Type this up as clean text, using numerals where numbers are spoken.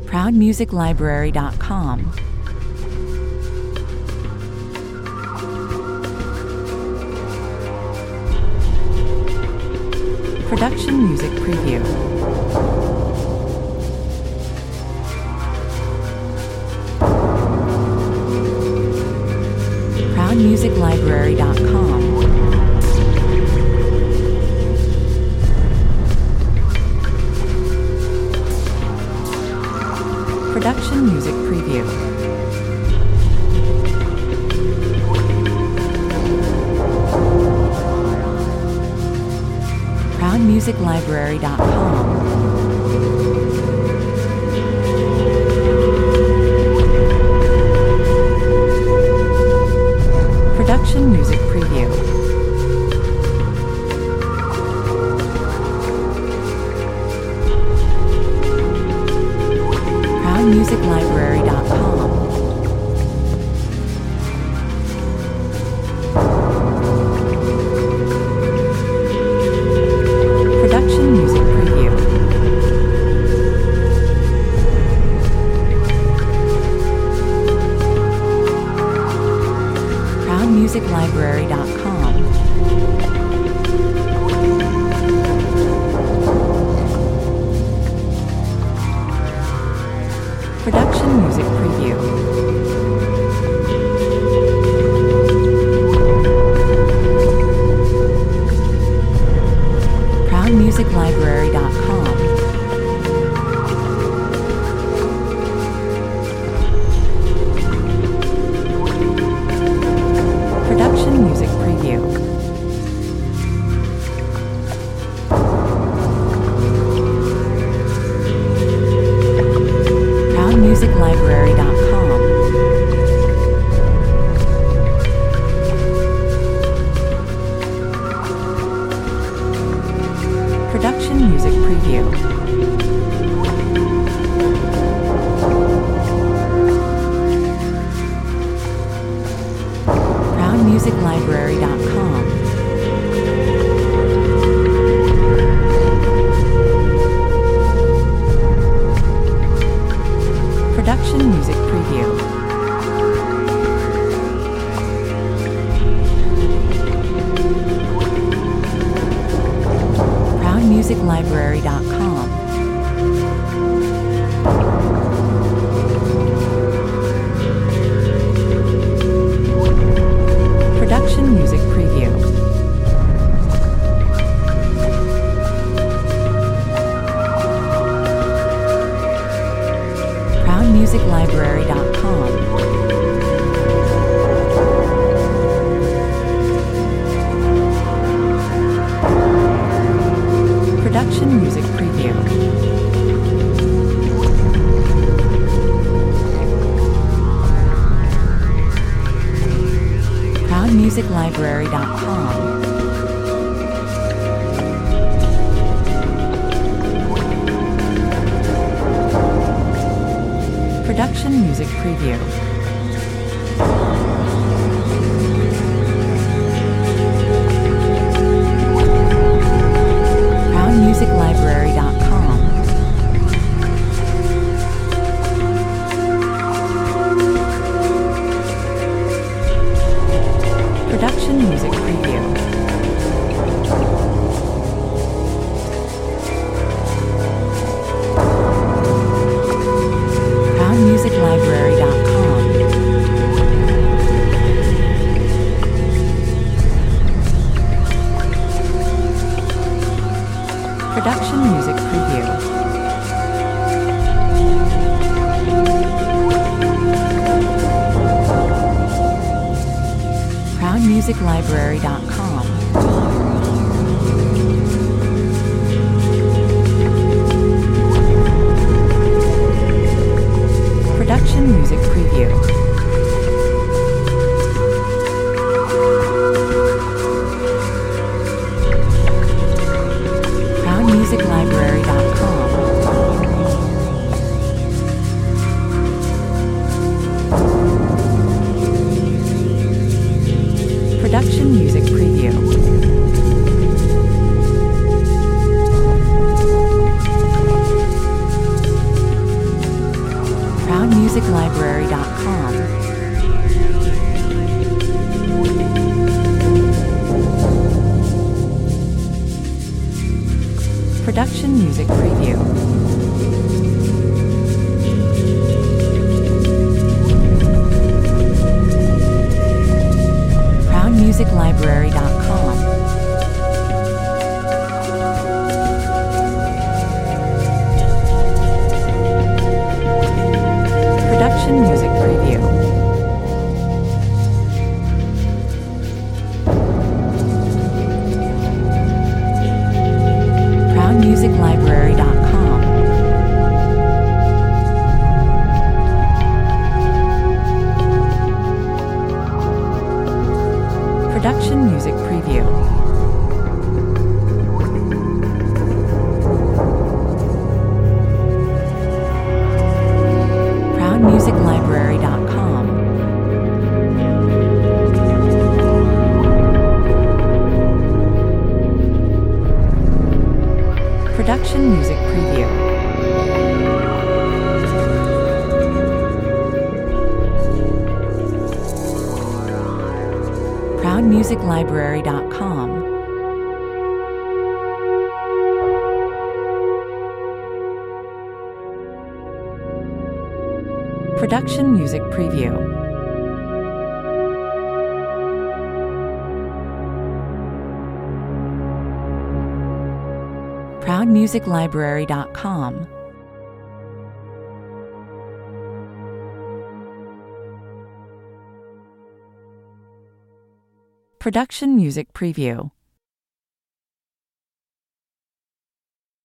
ProudMusicLibrary.com. Production Music Preview. ProudMusicLibrary.com. Production Music Preview. ProudMusicLibrary.com. Production Music Preview. ProudMusicLibrary.com. Production Music Preview. ProudMusicLibrary.com. Production Music Preview. ProudMusicLibrary.com. Production Music Preview. ProudMusicLibrary.com. Production Music Preview. ProudMusicLibrary.com. Production Music Preview. ProudMusicLibrary.com. Production Music Preview. ProudMusicLibrary.com. Production Music Preview. ProudMusicLibrary.com. Production Music Preview. ProudMusicLibrary.com. Production Music Preview. ProudMusicLibrary.com. Production Music Preview. ProudMusicLibrary.com. Production Music Preview. ProudMusicLibrary.com. Production Music Preview. ProudMusicLibrary.com. Production Music Preview. ProudMusicLibrary.com. Production Music Preview. ProudMusicLibrary.com. Production Music Preview. ProudMusicLibrary.com. Production Music Preview. ProudMusicLibrary.com. Production Music Preview. ProudMusicLibrary.com. Production Music Preview.